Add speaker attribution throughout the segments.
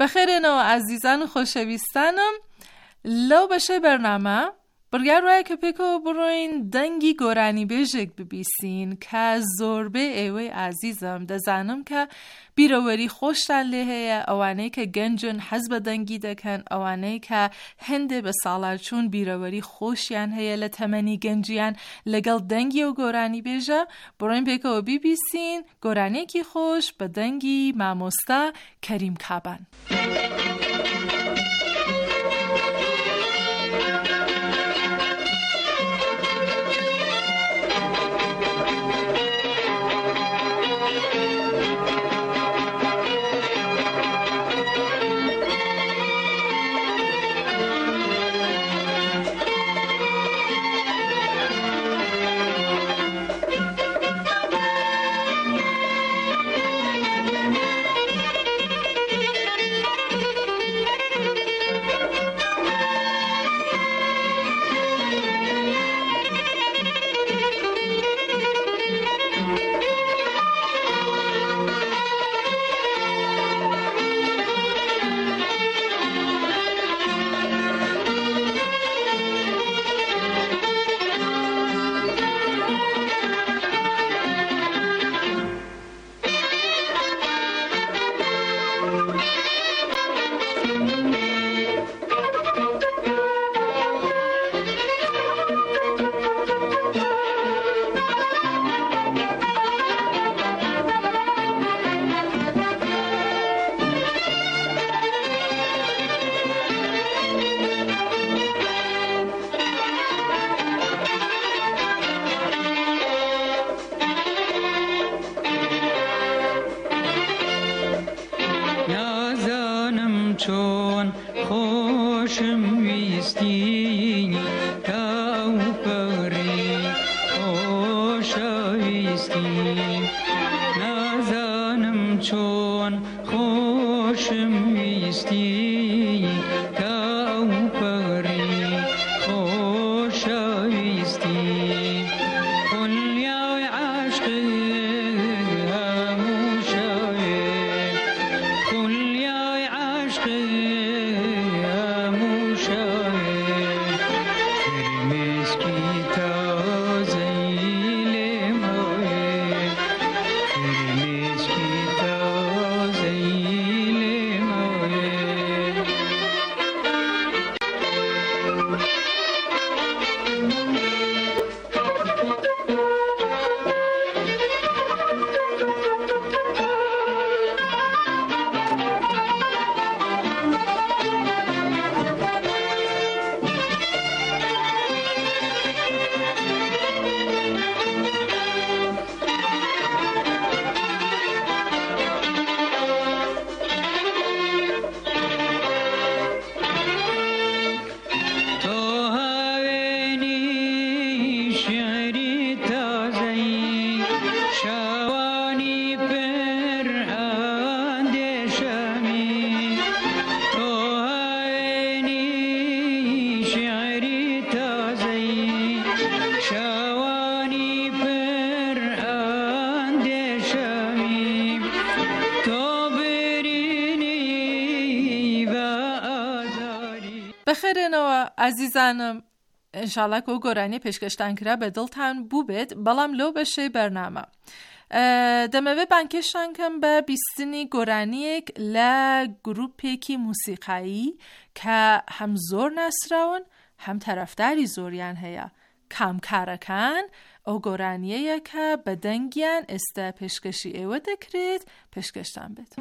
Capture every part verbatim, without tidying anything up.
Speaker 1: بخیر نو عزیزان خوشویستانم لو بشه برنامه برگر روی که پیکو بروین دنگی گورانی بیجک ببیسین که زوربه ایوی عزیزم ده زنم که بیروری خوشتن لیه اوانه که گنجن حزب دنگی دکن اوانه که هنده به سالار چون بیروری خوشیان هیه لتمنی گنجیان لگل دنگی و گورانی بیجه بروین پیکو ببیسین گورانی کی خوش به دنگی ماموستا کریم کابان.
Speaker 2: چون خوشم ویستی تاو پری خوش ویستی نازانم چون خوشم ویستی تاو پری خوش ویستی قل یا عشقی
Speaker 1: بخیر نو عزیزانم انشالله که گرانی پیشکشتن کرا به دلتان بوبید بلام لو بشه برنامه دموه بانکشتن کم به بیستنی گرانیک ل گروپی کی موسیقایی که هم زور نسراون هم طرفداری زوریان هیا کم کارکن او گرانیه که به دنگیان است پیشکشی ایوه دکرید پیشکشتن بید.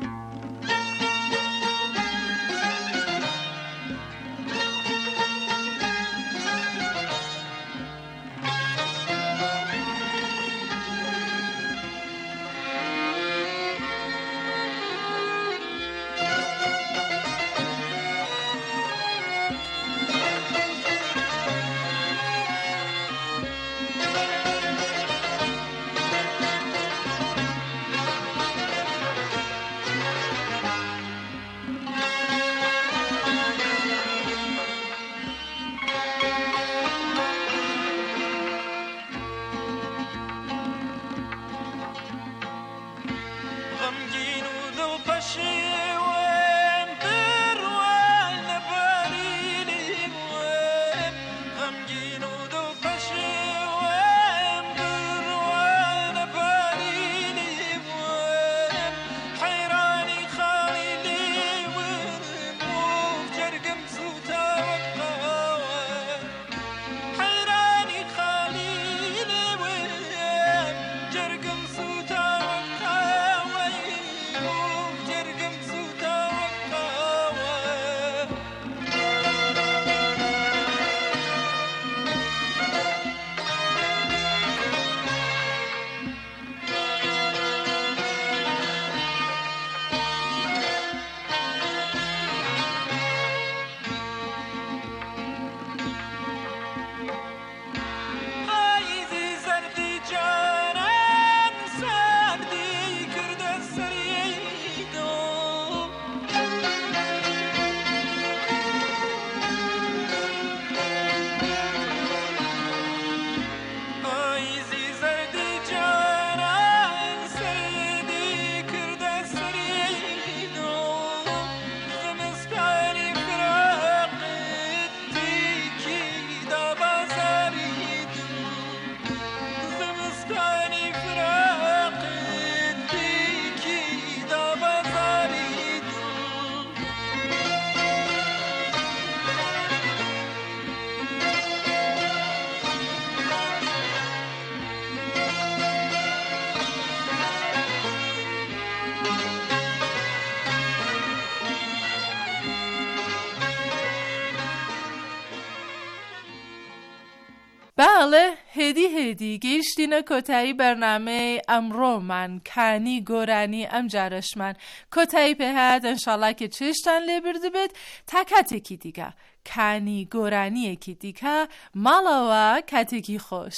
Speaker 1: بله هدی هدی گیشتینه کتایی برنامه امرو من کانی گورانی ام جارش من کتایی پهد انشالله که چشتن لبرده بید تکتی کی دیگه کانی گورانی کی دیگه مالاوا کتکی خوش.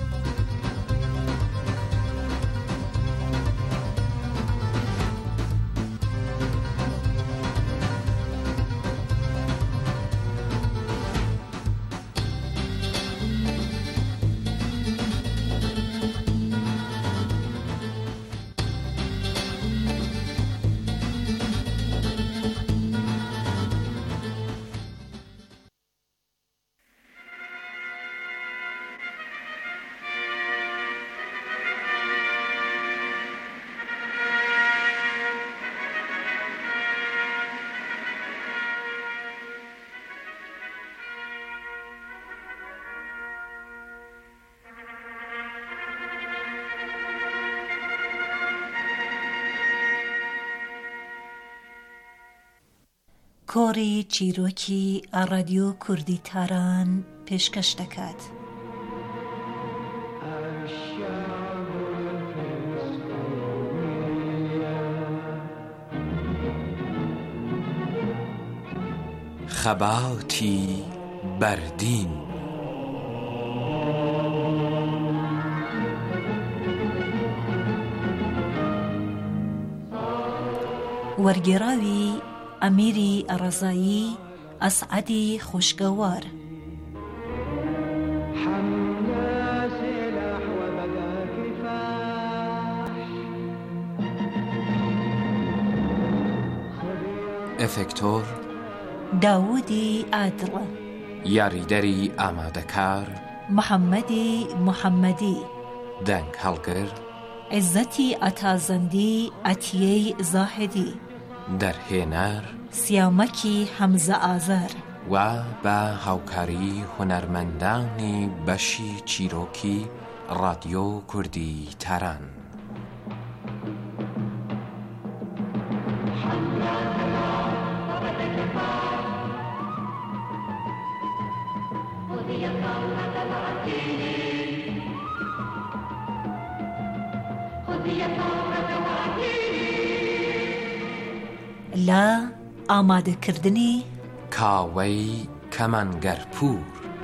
Speaker 3: کۆڕی چیرۆکی رادیۆ کوردی تاران پێشکەش دەکات.
Speaker 4: خەباتی بەردین
Speaker 3: وەرگێڕاوی ئەمیری ئەڕەزایی ئەسعەدی خوشگەوار.
Speaker 4: ئەفێکتۆر
Speaker 3: داوودی ئادڵ.
Speaker 4: یاریدەری ئامادەکار
Speaker 3: محەممەدی محەممەدی.
Speaker 4: دەنگ هەڵگر
Speaker 3: عیزەتی ئەتازەندی ئەتیەی زاهدی.
Speaker 4: دەرهێنەر
Speaker 3: سیامەکی حەمزە ئازار
Speaker 4: و بە هاوکاری هونەرمەندانی بەشی چیرۆکی رادیۆ کوردی تاران. لە ئامادەکردنی کاوەی کەمانگەرپوور.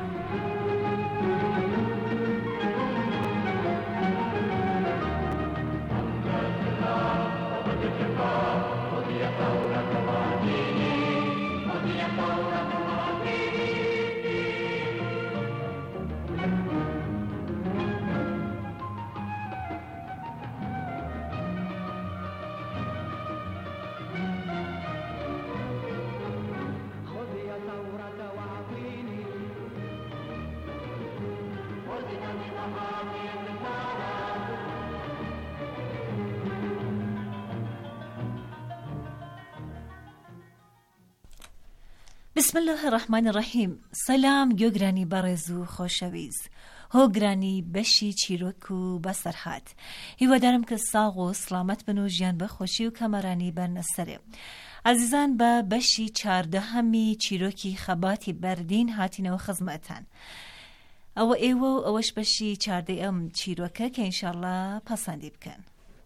Speaker 3: بسم الله الرحمن الرحیم. سلام گۆگرانی بەڕێز و خۆشەویست، هۆگرانی بەشی چیرۆک و بەسەرهات. هیوادارم کە ساغ و سڵامەت بن و ژیان بە خۆشی و کەمەرانی بەرنە سەرێ. عزیزان بە بەشی چاردەهەمی چیرۆکی خەباتی بەردین هاتینەوە خزمەتان. ئەوە ئێوە و ئەوەش بەشی چاردەی ئەم چیرۆکە کە ئینشاءالله پەسەندی بکەن.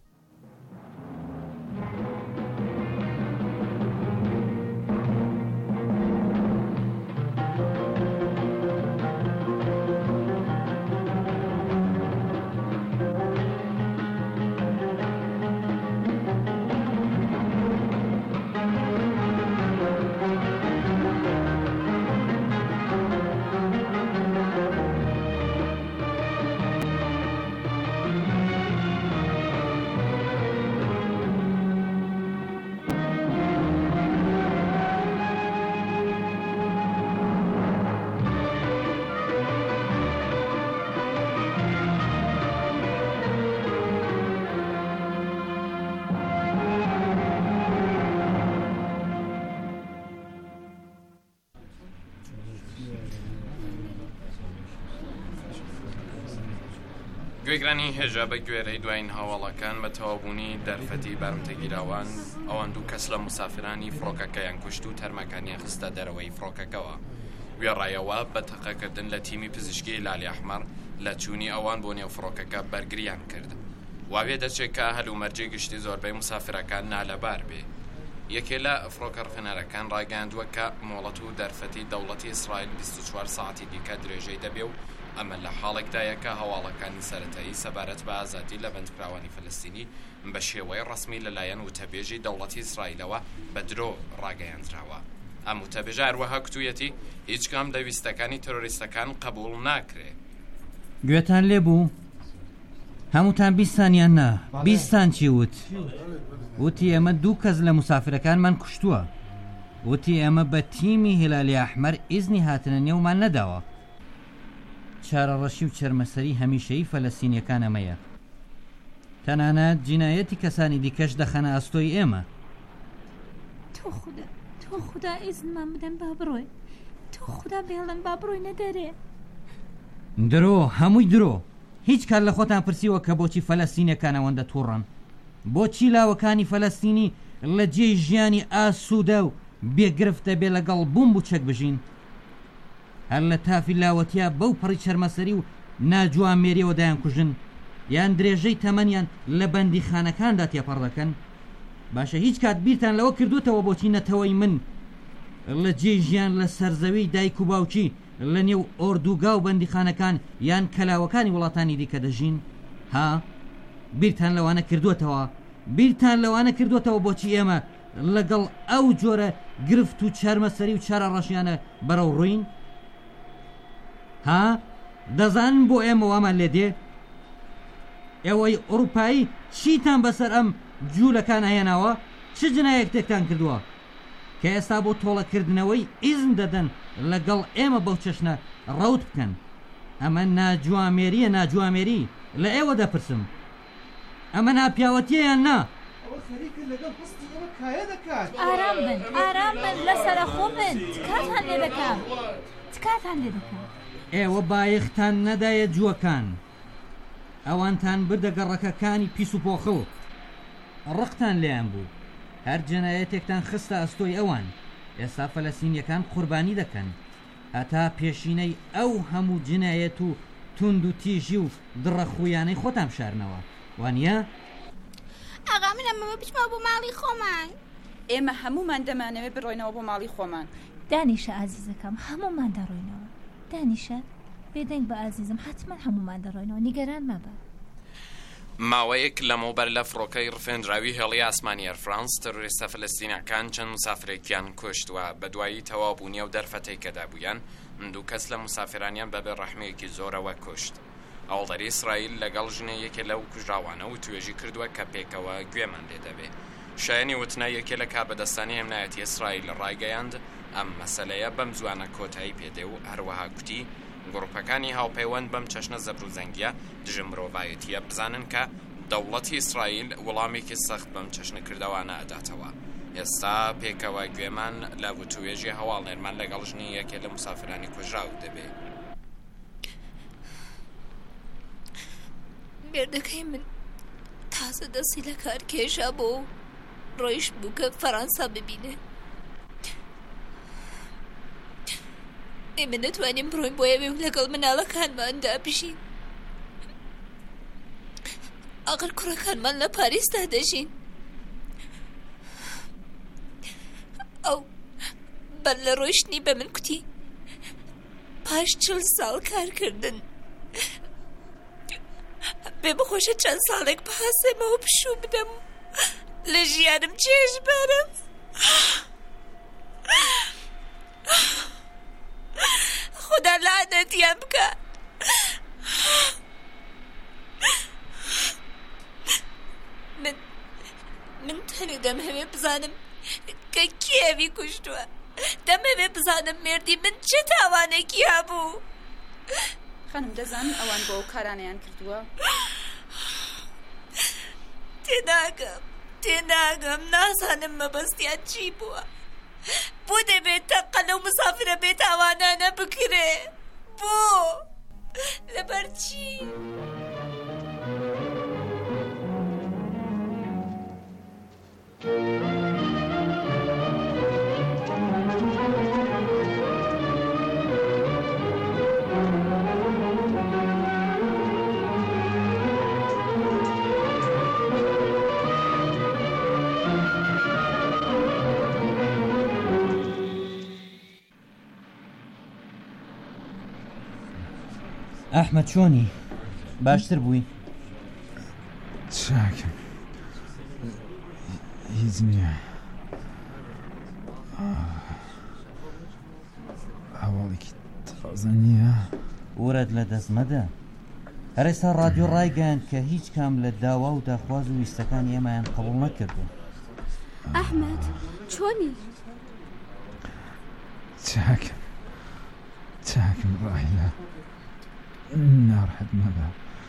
Speaker 5: گوێگرانی هێژە بە گوێرەی دوایین هاوڵەکان بە تەوابوونی دەرفەتی بارمتەگیراوان ئەوان دوو کەس لە مسافرانی فڕۆکەکەیان کوشت و تەرمەکانیان خستە دەرەوەی فڕۆکەکەەوە. وێڕایەوە بە تەقەکردن لە تیمی پزیشکی لالی ئەحمەر لە چوونی ئەوان بۆ نێو فڕۆکەکە بەرگریان کرد. واوێ دەچێت کە هەلومەرجی گشتی زۆربەی مسافرەکان نالەبار بێ. یەکێ لە فڕۆکە ڕخنەرەکان ڕاگەاندووە کە مۆڵەت و دەرفەتی دەوڵەتی ئیسرائیل بیست و چوار ساعتی دیکە درێژەی دەبێ و ئەمە لە حاڵێکدایە کە هەواڵەکانی سەرەتایی سەبارەت بە ئازادی لە بەندکراوانی فەلەستینی بە شێوەی ڕەسمی لەلایەن وتەبێژی دەوڵەتی ئیسرائیلەوە بە درۆ ڕاگەیاندراوە. ئەم وتەبێژە هەروەها کتوویەتی هیچ کام لە ویستەکانی تۆرۆریستەکان قبول ناکرێت.
Speaker 6: گوێتان لێ بوو؟ هەمووتان بیستانیان نا بیستان چی وت؟ وتی ئەمە دوو کەس لە مسافرەکانمان کوشتووە. وتی ئەمە بە تیمی هیلالی ئەحمەر ئیزنی هاتنە نێومان نەداوە. چارەڕەشی و چەرمەسەری هەمیشەیی فەلەستینیەکان ئەمەیە. تەنانەت جینایەتی کەسانی دیکەش دەخەنە ئەستۆی ئێمە.
Speaker 3: تۆ خوددا تۆ خوددا ئیزنمان بدەن با بڕۆی. تۆ خوددا بێڵن با بڕۆینە دەرێ.
Speaker 6: درۆ هەمووی درۆ. هیچ کار لە خۆتان پرسیوە کە بۆچی فەلەستینیەکان ئەوەندە تووڕەن؟ بۆچی لاوەکانی فەلەستینی لە جێی ژیانی ئاسوودە و بێگرفتە بێ لەگەڵ بووم بوو چەک بژین؟ هەر لە تافی لاوەتیا بەو پەڕی چەرمەسەری و ناجوان مێریەوە دایان کوژن یان درێژەی تەمەنیان لە بەندیخانەکاندا تێپەڕ دەکەن؟ باشە هیچ کات بیرتان لەوە کردوتەوە بۆچی نەتەوەی من لە جێی ژیان لە سەرزەوی دایک و باوکی لە نێو ئۆردوگا و بەندیخانەکان یان کەلاوەکانی وڵاتانی دیکە دەژین؟ ها؟ بیرتان لەوانە کردوتەوە؟ بیرتان لەوانە کردوتەوە بۆچی ئێمە لەگەڵ ئەو جۆرە گرفت و چارمەسەری و چارە ڕەشیانە بەرەو ڕووین؟ ها؟ دەزانن بۆ ئێمە وامان لێ دێ؟ ئێوەی ئەوروپایی چیتان بەسەر ئەم جوولەکان هێناوە؟ چ جنایەتێکتان کردووە کە ئێستا بۆ تۆڵەکردنەوەی ئیزن دەدەن لەگەڵ ئێمە بەو چەشنە ڕەوت بکەن؟ ئەمە ناجوامێریە ناجوامێری لە ئێوە دەپرسم. ئەمە ناپیاوەتیەیان نا؟
Speaker 3: ئارام بن ئارام بن لەسەرە خۆ بن تکاتان لێ دەکەم تکاتان لێ دەکەم.
Speaker 6: ئێوە بایەختان نەدایە جووەکان. ئەوانتان بردە گەڕەکەکانی پیس و پۆخڵ. ڕقتان لێیان بوو. هەر جەنایەتێکتان خستە ئەستۆی ئەوان. ئێستا فەلەستینیەکان قوربانی دەکەن هەتا پێشینەی ئەو هەموو جنایەت و توند و تیژی و دڕەخویانەی خۆتان بشارنەوە، وانە؟
Speaker 7: ئاغا من ئەمەوە بچمەوە بۆ ماڵی خۆمان.
Speaker 8: ئێمە هەمومان دەمانەوێت بڕۆینەوە بۆ ماڵی خۆمان.
Speaker 3: دانیشە ئازیزەکەم هەمومان دەڕۆینەوە. دانیشە بێدەنگ بە ئازیزم حتمما هەمومان دەڕۆینەوە نیگەران مەبە.
Speaker 5: ماوەیەک لەمەوبەر لە فڕۆکەی ڕفێنراوی هێڵی ئاسمانی ئەر فرانس تەرۆریستە فەلەستینیەکان چەند مسافرێکیان کوشتووە. بە دوایی تەوابوونیە و دەرفەتەی کەدا بوویان دوو کەس لە مسافرانیان بەبێ ڕەحمەیەکی زۆرەوە کوشت. ئەوڵدەری ئیسرائیل لەگەڵ ژنەیەکێ لەو کوژراوانە و توێژی کردووە کە پێکەوە گوێمان لێ دەبێ. شایەنی وتنە یەکێ لە کاربەدەستانی هێمنایەتی ئیسرائیل ڕایگەیاند ئەم مەسەلەیە بەم زوانە کۆتایی پێدێ و هەروەها کوتی گروپەکانی هاوپەیوەند بەم چەشنە زەبر و زەنگیە دژە مرۆڤایەتیە بزانن کە دەوڵەتی ئیسرائیل وەڵامێکی سەخت بەم چەشنەکردەوانە ئەداتەوە. ئێستا پێکەوە گوێمان لە وتوێژی هەواڵ نێرمان لەگەڵ ژنی یەکێ لە مسافرانی کوژراو دەبێ.
Speaker 9: مێردەکەی من تازە دەستی لە کار کێشا بۆ ڕۆیشت بوو کە فەرەنسا ببینێ. ئێمە نەتوانین بڕۆین بۆ ئەوێ و لەگەڵ مناڵەکانماندا بژین. ئەگەر کوڕەکانمان لە پاریسدا دەژین ئەو بەر لە ڕۆیشتنی بە من کوتی پاش چل ساڵ کارکردن بێ بخۆشە چەند ساڵێک بەهاسێمەوە پشوو بدەم لە ژیانم چێژ بەرم. خدا لعنەتیان بکات. من من تەنێ دەمهەوێ بزانم کە کێوی کوشتووە. دەمەوێ بزانم مێردی من چه تاوانێکی هەبوو.
Speaker 8: خانم دەزانم ئەوان بۆ ئەو کارانەیان کردووە؟
Speaker 9: تێناگەم تێناگەم نازانم مەبەستیان چی بووە. بۆ دەبێت تەقە لەو مسافرە بێتاوانانە بکرێ؟ بۆ؟ لەبەر چی؟
Speaker 6: ئەحمەد چۆنی؟ باشتر بووی؟
Speaker 10: چاکم هیچ نییە، هەواڵێکی تازە نییە.
Speaker 6: ورەت لە دەست مەدە. هەر ئێستا ڕادیۆ ڕایگەیاند کە هیچ کام لە داوا و داخواز و ویستەکانی ئێمەیان قبوڵ نەکردو.
Speaker 7: ئەحمەد چۆنی؟
Speaker 10: چاکم چاکم ڕاهیلە، ناڕەحەت مەبە.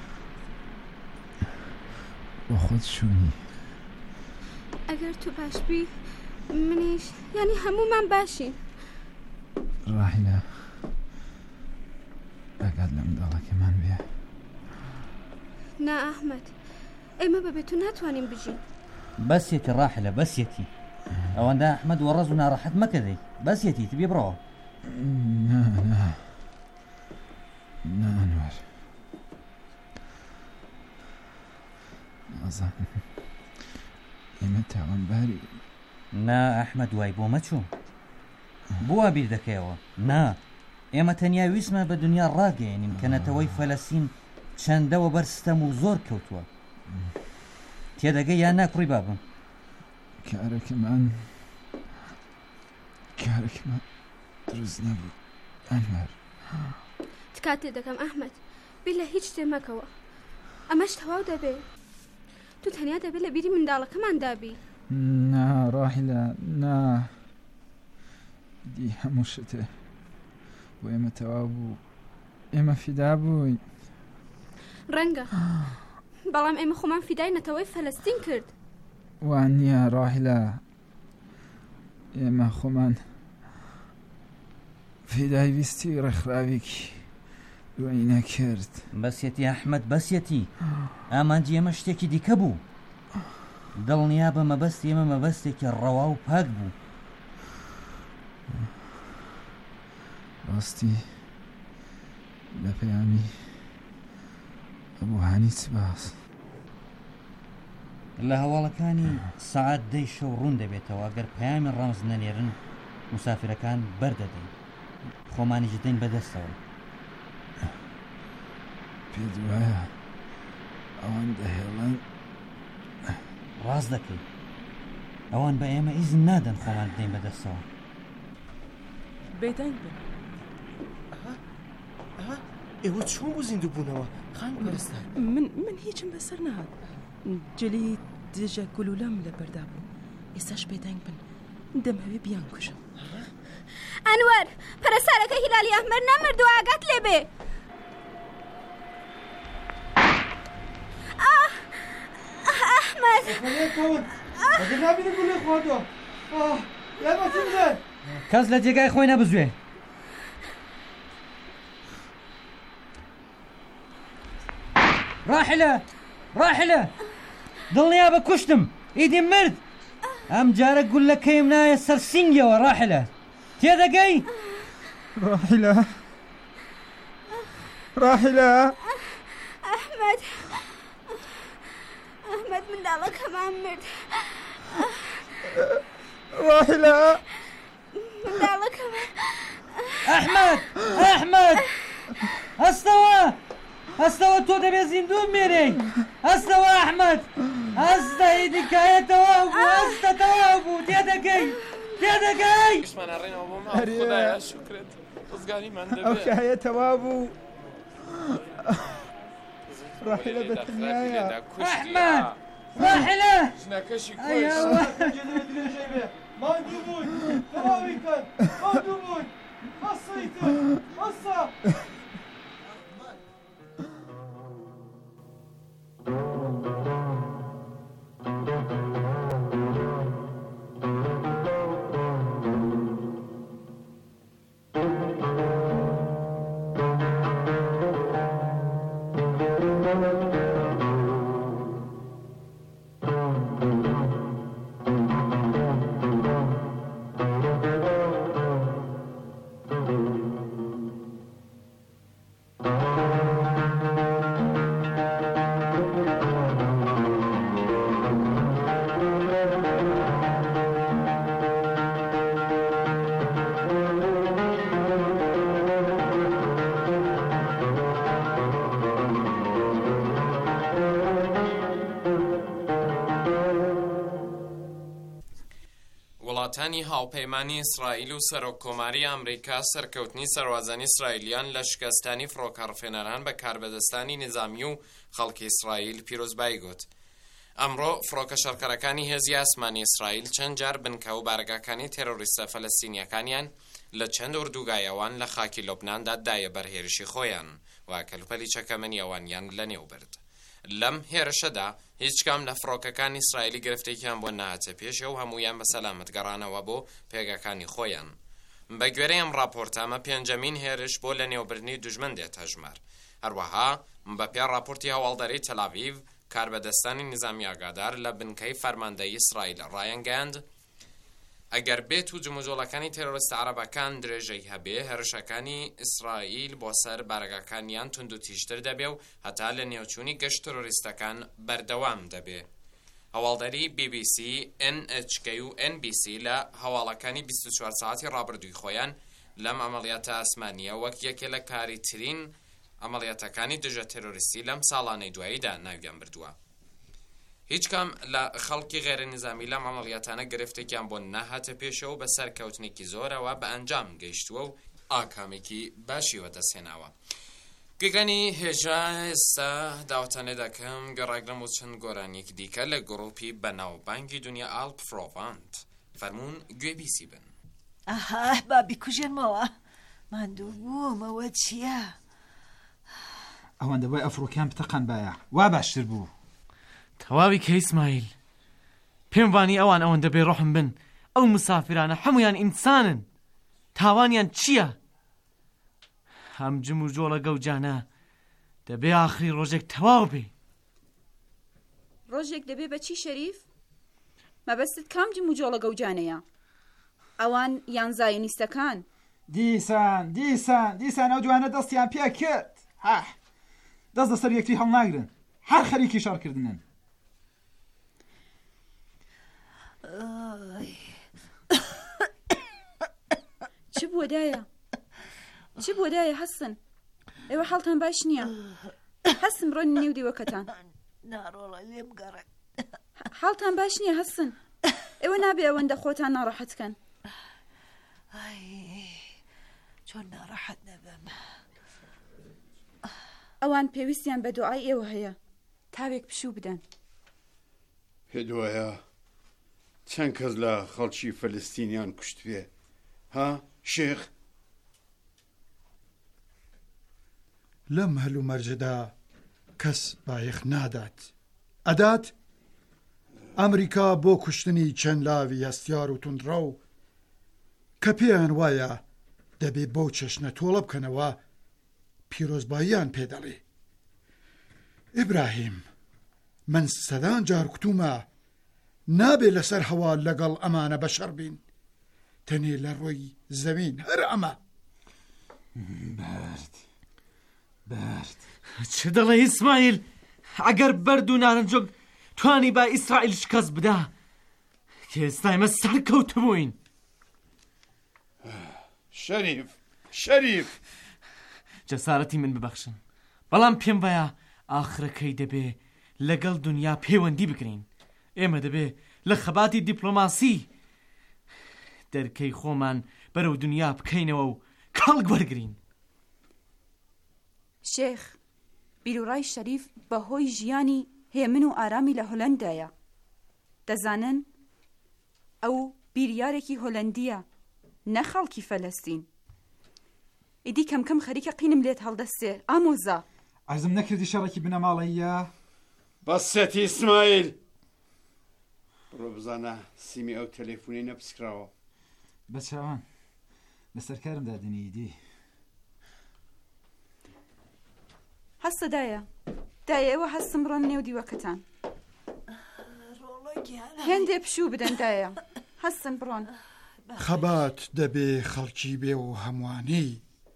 Speaker 10: بۆ خۆت چۆنی؟
Speaker 7: ئەگەر تو باش بی منیش یعنی هەموومان باشین.
Speaker 10: ڕاهیلە بەگات لە منداڵەکەمان بێ.
Speaker 7: نا ئەحمەد، ئێمە بەبێ تو ناتوانین بژین.
Speaker 6: بەسیەتی ڕاحلە، بەسیەتی. ئەوەندە ئەحمەد وەڕەز و ناڕەحەت مەکە دەی. بەسیەتی تبێ بڕەوە.
Speaker 10: نا نا نا ئەنوەر، نازانم ئێمە تاوانباری.
Speaker 6: نا ئەحمەد وای بۆ مەچوو، بووە بیر دەکەیەوە. نا ئێمە تەنیا ویسمە بە دنیا ڕاگەیەنین کە نەتەوەی فەلەستین چەندەوە بەرستەم و زۆر کەوتووە. تێدەگەی یان ناکڕی بابم؟
Speaker 10: کارێکمان کارێکمان دروست نەبوو ئەنوەر.
Speaker 7: تکات لێ دەکەم ئەحمەد، بیر لە هیچ شتێ مەکەوە. ئەمەش تەواو دەبێ. تو تەنیا دەبێت لە بیری منداڵەکەمان دابی.
Speaker 10: نا ڕاهیلە، نا دی هەموو شتێ بۆ ئێمە تەواو بوو. ئێمە فیدا بووین.
Speaker 7: ڕەنگە، بەڵام ئێمە خۆمان فیدای نەتەوەی فەلەستین کرد.
Speaker 10: وان نییە ڕاهیلە، ئێمە خۆمان فیدای ویستی ڕێکخراوێکی دوای نەکرد.
Speaker 6: بەسیەتی ئەحمەد، بەسیەتی. ئامانجی ئێمە شتێکی دیکە بوو. دڵنیا بە مەبەستی ئێمە مەبەستێکی ڕەوا و پاک بوو.
Speaker 10: ڕاستی لە پەیامی ئەبوو هانی سپاس.
Speaker 6: لە هەواڵەکانی سەعات دەی شەو ڕوون دەبێتەوە. ئەگەر پەیامی ڕەمز نەنێرن مسافرەکان بەردەدەین، خۆمانیش دەین بەدەستەوە.
Speaker 10: پێت وایە ئەوان دەهێڵن؟
Speaker 6: ڕاست دەکەی، ئەوان بە ئێمە ئیزن نادەن خۆمان بدەین بەدەستەوە.
Speaker 11: بێدەنگ بن. ئێوە چۆن بۆ زیندوو بوونەوە خان گۆرستان؟ من من هیچم بەسەر نەهات. جلی دژە گولولەم لە بەردا بوو. ئێستاش بێدەنگ بن، دەمەوێ بیان کوژم.
Speaker 7: ئەنوەر، پەرەسەرەکە هیلالی ئەحمەد نەمردووە، ئاگات لێبێ. ئەحمەد
Speaker 6: کەس لە جێگای خۆی نەبزوێ. ڕاحلە، ڕاحلە، دڵنیا بە کوشتم، ئیدی مرد. ئەم جارە گولەکەیم نایە سەر سینگەوە. ڕاحلە، تێدەگەی؟
Speaker 10: ڕاحلە، ڕاحلە.
Speaker 7: ئەحمەد، ئەحمەد منداڵەکەمان مرد.
Speaker 10: ڕاحلە،
Speaker 7: منداڵەکەمان.
Speaker 6: ئەحمەد، ئەحمەد، هەستەوە، هەستەوە، تۆ دەبێت زیندوو بمێنەی. هەستەوە ئەحمەد، هەستە، ئیدی کایە تەواو بوو، هەستە تەواو بوو. تێدەگەی؟ تێدەگەی؟
Speaker 5: خدایە شکرت، ڕزگاریمان دەبێت.
Speaker 10: ئەو کایە تەواو بوو. ڕاحلە بەتەنیایە.
Speaker 6: ئەحمەد، ڕاحلە،
Speaker 5: ژنەکەشی
Speaker 11: ماندوو بووی، تەواوی کرد، ماندوو بووی. هەسەیتر، هەسە.
Speaker 5: وڵاتانی هاوپەیمانی ئیسرائیل و سەرۆک کۆماری ئەمریکا سەرکەوتنی سەروازانی ئیسرائیلیان لە شکستانی فڕۆکە ڕفێنەران بە کاربەدەستانی نظامی و خەڵکی ئیسرائیل پیرۆزبایی گوت. ئەمڕۆ فڕۆکە شەڕکەرەکانی هێزی ئاسمانی ئیسرائیل چەند جار بنکە و بارگاکانی تێرۆریستە فەلەستینیەکانیان لە چەند ئوردوگایەوان لە خاکی لۆبناندا دایە بەرهێرشی خۆیان و کەلوپەلی چەکەمەنی ئەوانیان لەنێو برد. لەم هێرشەدا هیچ کام لە فڕۆکەکانی ئیسرائیلی گرفتێکیان بۆ نەهاتە پێش و هەمویان بە سەلامەت گەڕانەوە بۆ پێگەکانی خۆیان. بە گوێرەی ئەم راپۆرتە ئەمە پێنجەمین هێرش بۆ لە نێوبردنی دوژمن دێتە ژمار. هەروەها بە پێ راپۆرتی هەواڵدەری تەلاڤیڤ کاربەدەستانی نظامی ئاگادار لە بنکەی فەرماندەی ئیسرائیل ڕایەنگەاند ئەگەر بێت و جموجۆڵەکانی تێرۆریستە عەرەبەکان درێژەی هەبێ هێرشەکانی ئیسرائیل بۆ سەر بارگاکانیان تونند و تیژتر دەبێ و هەتا لە نێوچوونی گەشت تێرۆریستەکان بەردەوام دەبێ. هەواڵدەری بی بی سی، ئێن ئەچ کێ و ئێن بی سی لە هەواڵەکانی بیست و چوار ساعتی ڕابردووی خۆیان لەم ئەمەڵیاتە ئاسمانیە وەک یەکێ لە کاریترین ئەمەڵیاتەکانی دژە تێرۆریستی لەم ساڵانەی دواییدا ناویان بردووە. هیچ کام لە خەڵکی غێرە نظامی لەم ئەمەڵیاتانە گرفتێکیان بۆ نەهاتە پێشەوە بە سەرکەوتنێکی زۆرەوە بە ئەنجام گەیشتووە و ئاکامێکی باشی وەدەسێناوە. گوێگرانی هێژا ئێستا داواتانێ دەکەم گەڕاگرم و چەند گۆرانێک دیکە لە گڕۆپی بەناوبانگی دنیا ئالپ فرۆڤانت. فەرموون گوێبیسی بن.
Speaker 3: ئاها بابی کوژێنمەوە ماندوو بوومەوە چییە؟
Speaker 10: ئەوەندە بۆی ئەفرۆکیان بتەقەن بایە وا باشتر بوو.
Speaker 12: تەواوی کە ئیسماعیل پێم وانی ئەوان ئەوەندە بێڕۆحم بن. ئەو مسافرانە هەمویان ئینسانن. تاوانیان چییە؟ هەم جم و جۆڵە گەوجانە دەبێ ئاخری ڕۆژێک تەواو بێ.
Speaker 8: ڕۆژێک دەبێ بە چی شەریف؟ مەبەستت کام جم و جۆڵە گەوجانەیە؟ ئەوان یان زایۆنیستەکان؟
Speaker 10: دیسان دیسان دیسان ئەو جوانە دەستیان پێ کرد. ها دەست لەسەر یەکتری هەڵناگرن، هەر خەریکی شەڕکردنن.
Speaker 8: چ بووە دایە؟ چ بووە دایە هەسن؟ ئێوە حاڵتان باش نییە؟ هەسن بڕۆن نێو دیوەکەتان.
Speaker 3: ناڕۆڵە لێم گەڕێ.
Speaker 8: حاڵتان باش نییە هەسن؟ ئێوە نابێ ئەوەندە خۆتان ناڕەحەتکەن.
Speaker 3: چۆن ناڕەحەت نەبم؟
Speaker 8: ئەوان پێویستیان بە دوعای ئێوە هەیە. تاوێک پشوو بدەن.
Speaker 13: پێدوایە چەند کەس لە خەڵکی فەلەستینیان کوشتوێ؟ ها شێخ؟
Speaker 14: لەم هەلو مەرجەدا کەس بایەخ نادات. ئەدات ئەمریکا بۆ کوشتنی چەند لاوی هەستیار و توندڕە و کە پێیان وایە دەبێ بۆ چەشنە تۆڵە بکەنەوە پیرۆزباییان پێدەڵێ. ئیبراهیم من سەدان جار کوتومە نابێ لەسەر هەوا لەگەڵ ئەمانە بەشەر بین، تەنێ لە ڕۆی زەوین هەر ئەمە.
Speaker 12: بەرد بەرد چ دەڵێ ئیسماعیل؟ ئەگەر بەرد و نارنجۆک توانی با ئیسرائیل شکەست بدا کە ئێستا ئێمە سەرکەوتە بووین.
Speaker 13: شەریف شەریف
Speaker 12: جەسارەتی من ببەخشن، بەڵام پێم وایە ئاخرەکەی دەبێ لەگەڵ دنیا پەیوەندی بکرین. ئێمە دەبێ لە خەباتی دیپلۆماسی دەرکەی خۆمان بەرەو دنیا بکەینەوە و کەڵک وەرگرین.
Speaker 8: شێخ بیرروڕای شەریف بەهۆی ژیانی هێمن و ئارامی لە هۆلەندایە. دەزانن ئەو بیریارێکی هۆلەندیە نە خەڵکی فەلەستین. ئیدی کەم کەم خەریکە قینم لێت هەڵدەستێ ئامۆزا.
Speaker 10: عەزم نەکردی شەڕێکی بنەماڵەیە؟
Speaker 13: بەسەتی ئیسماعیل بڕۆ بزانە سیمی ئەو تەلەفۆنی نەپسکراوە.
Speaker 10: بەچاوان لەسەر کارم دادنی ئیدی.
Speaker 8: هەستە دایە دایە ئێوە هەستم بڕۆن نێو دیوەکەتان. هێندێ پشوو بدەن دایە هەستن بڕۆن.
Speaker 14: خەبات دەبێ خەڵکی بێ و هەمووانی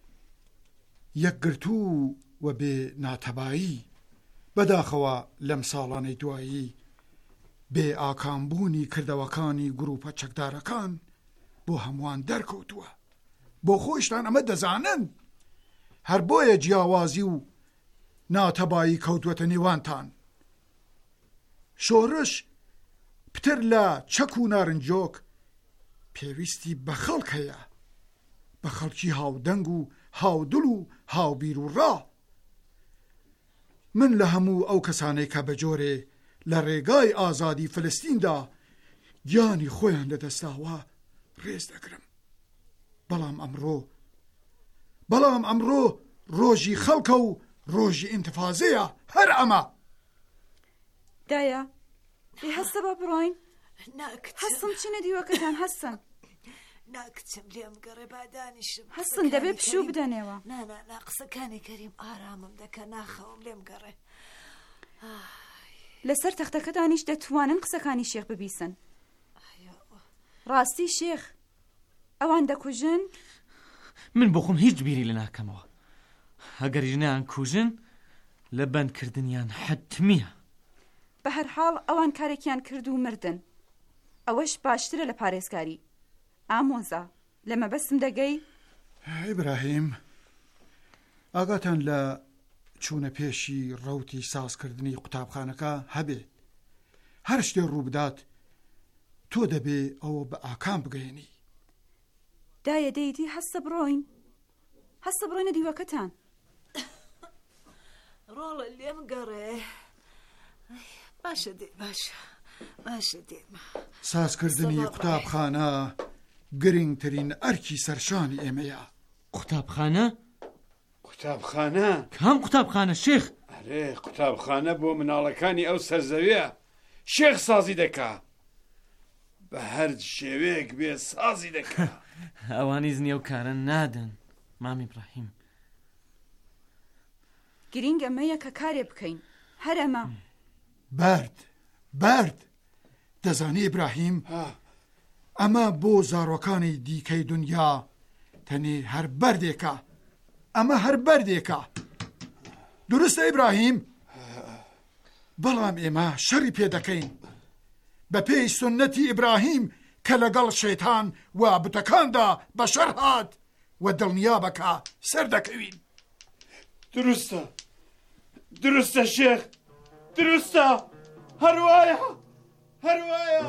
Speaker 14: یەکگرتوو و بێ ناتەبایی. بەداخەوە لەم ساڵانەی دوایی بێ ئاکامبوونی کردەوەکانی گروپە چەکدارەکان بۆ هەمووان دەرکەوتووە. بۆ خۆشتان ئەمە دەزانن، هەر بۆیە جیاوازی و ناتەبایی کەوتوەتە نێوانتان. شۆڕش پتر لە چەک و نارنجۆک پێویستی بە خەڵک هەیە، بە خەڵکی هاودەنگ و هاودڵ و هاوبیر و ڕا. من لە هەموو ئەو کەسانەی کە بەجۆرێ لە ڕێگای ئازادی فلستیندا گیانی خۆیان لەدەستاوە ڕێز دەگرم. بەڵام ئەمڕۆ بەڵام ئەمڕۆ ڕۆژی خەڵکە و ڕۆژی ئینتفازەیە. هەر ئەمە
Speaker 8: دایە بێ هەستە بە بڕۆین. هەستم چینە دیوەکەتان هەستن.
Speaker 3: ناکچم لێم گەڕێ بادانیشم.
Speaker 8: هەستن دەبێ پشوو بدەنێەوە.
Speaker 3: نانا نا قسەکانی کەریم ئارامم دەکە، ناخەوم لێم گەڕێ.
Speaker 8: لەسەر تەختەکەتانیش دەتوانن قسەکانی شێخ ببیسن. ڕاستی شێخ ئەوان دەکوژن؟
Speaker 12: من بۆ خۆم هیچ بیری لە ناکەمەوە. ئەگەر ژنیان کوژن لە بەندکردنیان حتمیە.
Speaker 8: بە هەر حاڵ ئەوان کارێکیان کرد و مردن، ئەوەش باشترە لە پارێزگاری. ئامۆزا لە مەبەستم دەگەی؟
Speaker 14: ئیبراهیم ئاگاتان لە چوونە پێشی ڕەوتی سازکردنی قوتابخانەکە هەبێت. هەر شتێ ڕوو بدات تۆ دەبێ ئەوە بە ئاکام بگەێنی.
Speaker 8: دایە دەیدی هەستە بڕۆین، هەستە بڕۆینە دیوەکەتان.
Speaker 3: ڕۆڵە لێم گەڕێ. باشە دێ باشە باشە دێم.
Speaker 14: سازکردنی قوتابخانە گرنگترین ئەرکی سەرشانی ئێمەیە.
Speaker 12: قوتابخانە؟
Speaker 13: قوتابخانە؟
Speaker 12: کام قوتابخانە شێخ؟
Speaker 13: ئەرێ قوتابخانە بۆ مناڵەکانی ئەو سەرزەویە. شێخ سازی دەکا، بە هەر شێوەیەک بێ سازی دەکا.
Speaker 12: ئەوانی زنیە و کارە نادن مامی ئیبراهیم.
Speaker 8: گرنگ ئەمەیە کە کارێ بکەین. هەر ئەمە.
Speaker 14: بەرد بەرد دەزانی ئیبراهیم ئەمە بۆ زارۆکانی دیکەی دنیا تەنێ هەر بەردێکە. ئەمە هەر بەردێکە. دروستە ئیبراهیم؟ بەڵام ئێمە شەڕی پێ دەکەین بە پێی سنەتی ئیبراهیم کە لەگەڵ شەیتان و بتەکاندا بە شەڕ هات و دڵنیابەکە سەر دەکەوین.
Speaker 13: دروستە دروستە شێخ، دروستە، هەروایە هەروایە.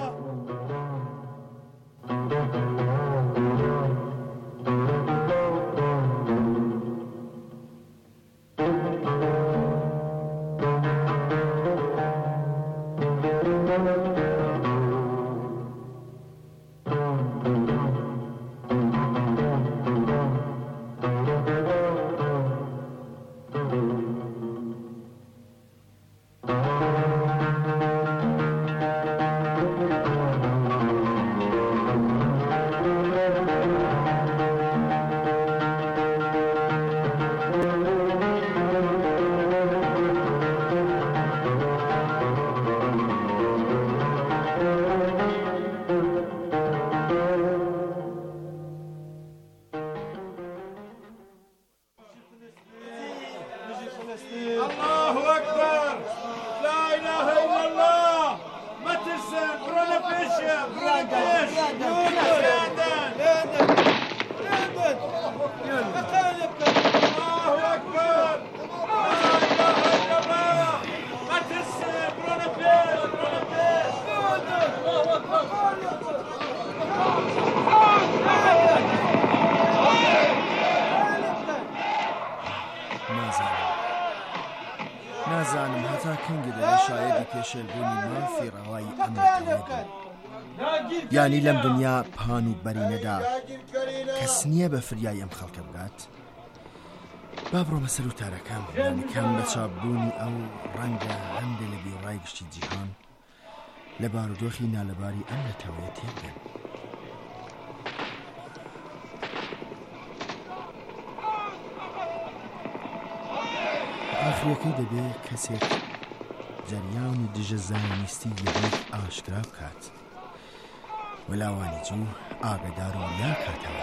Speaker 15: نازانم هەتا کەنگە لە شایەتی پێشێلبوونی مافی ڕەوایی ئەمریکا یانی لەم دنیا پان و بەرینەدا کەس نییە بە فریای ئەم خەڵکە بگات. با بڕۆمە سەر و تارەکەم یانیکەم بە چاپبوونی ئەو ڕەنگە هەندێ لە بیڕای گشتی جیهان لە بارودۆخی نالەباری ئەم نەتەوەیە تێبێن. ئاخرەکەی دەبێت کەسێک جەریانی دژە زانستی یەک ئاشکرا بکات وەلاوانی جوو ئاگدار و یا کاتەوە.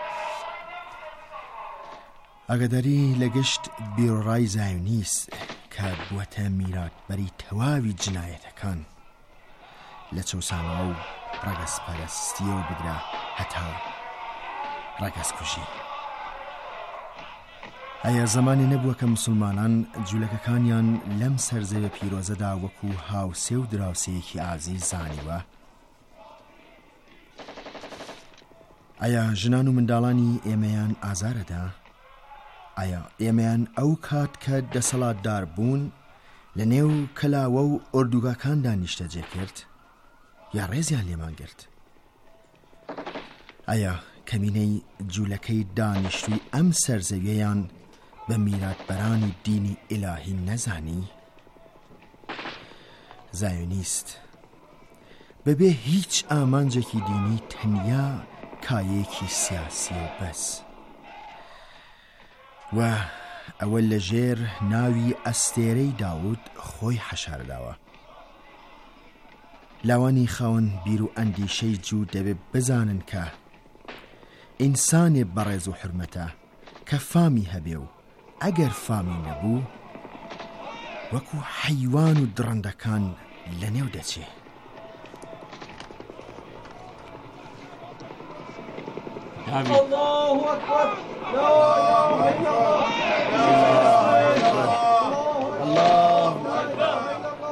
Speaker 15: ئاگداری لە گشت بیرڕای زایۆنیست کە بووەتە میراتبەری تەواوی جنایەتەکان لە چەوسانەوە و ڕەگەزپەرستیەوە بگرا هەتا ڕەگەزکوژی. ئایا زمانی نەبووە کە مسلمانان جوولەکەکانیان لەم سەرزەوە پیرۆزەدا وەکو هاوسێ و دراوسەیەکی ئازیز زانیوە؟ ئایا ژنان و منداڵانی ئێمەیان ئازارەدا؟ ئایا ئێمەیان ئەو کات کە دەسەڵاتدار بوون لە نێو کەلاوە و ئۆردوگاکاندا نیشتەجێ کرد یا ڕێزیان لێمان گرت؟ ئایا کەمینەی جوولەکەی دانیشتووی ئەم سەرزەویەیان بە میراتبەرانی دینی ئیلاهی نەزانی؟ زایۆنیست بەبێ هیچ ئامانجێکی دینی تەنیا کایەکی سیاسی و بەس، و ئەوە لە ژێر ناوی ئەستێرەی داوود خۆی حەشارداوە. لاوانی خاوەن بیر و ئەندیشەی جوو دەبێت بزانن کە ئینسانێ بەڕێز و حرمەتە کە فامی هەبێ و ئەگەر فامی نەبوو وەکو حەیوان و درەندەکان لە نێو دەچێ.
Speaker 2: الله أكبر لا إله إلا الله الله أكبر.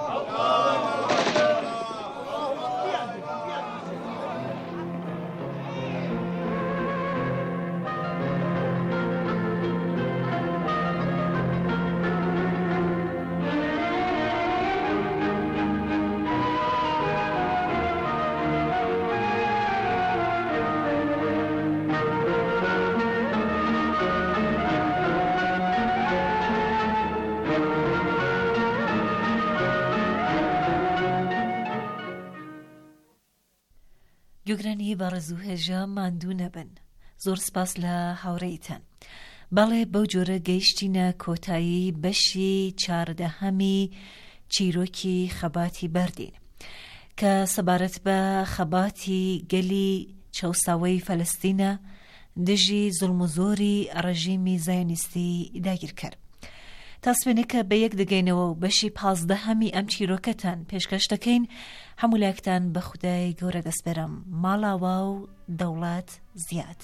Speaker 3: گوێگرانی بەڕێز و هێژە ماندوو نەبن. زۆر سپاس لە هاوڕێیتان. بەڵێ بەو جۆرە گەیشتینە کۆتایی بەشی چاردەهەمی چیرۆکی خەباتی بەردین کە سەبارەت بە خەباتی گەلی چەوساوەی فەلەستینە دژی زوڵم و زۆری ڕەژیمی زایۆنیستی داگیر کرد. تاسبێنێکە بە یەک دەگەینەوە و بەشی پازدەهەمی ئەم چیرۆکەتان پێشکەش دەکەین. هەموو لایەکتان بە خودای گەورە دەسپێرم. ماڵاوا و دەوڵات زیاد.